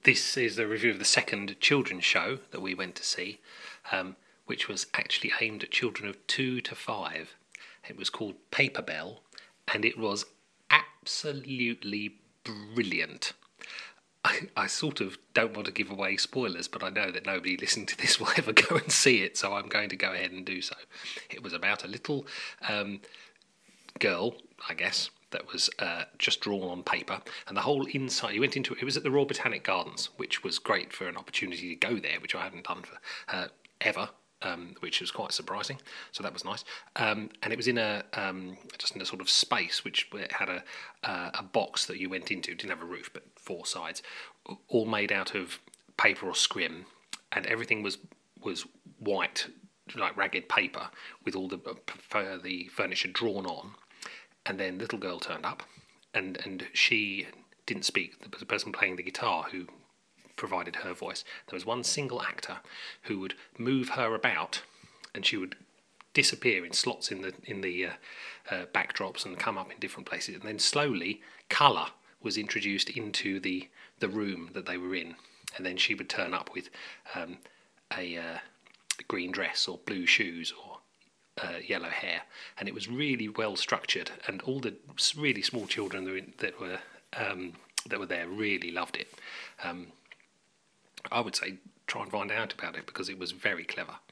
This is the review of the second children's show that we went to see, which was actually aimed at children of 2 to 5. It was called Paper Bell, and it was absolutely brilliant. I sort of don't want to give away spoilers, but I know that nobody listening to this will ever go and see it, so I'm going to go ahead and do so. It was about a little girl, I guess, that was just drawn on paper, and the whole inside, you went into it was at the Royal Botanic Gardens, which was great for an opportunity to go there, which I hadn't done for ever, which was quite surprising, so that was nice. And it was in just in a sort of space which had a box that you went into. It didn't have a roof, but 4 sides, all made out of paper or scrim, and everything was white, like ragged paper, with all the furniture drawn on. And then little girl turned up, and she didn't speak. The person playing the guitar who provided her voice. There was one single actor who would move her about, and she would disappear in slots in the backdrops and come up in different places. And then slowly, colour was introduced into the room that they were in, and then she would turn up with a green dress or blue shoes or yellow hair, and it was really well structured, and all the really small children that were there really loved it. I would say try and find out about it because it was very clever.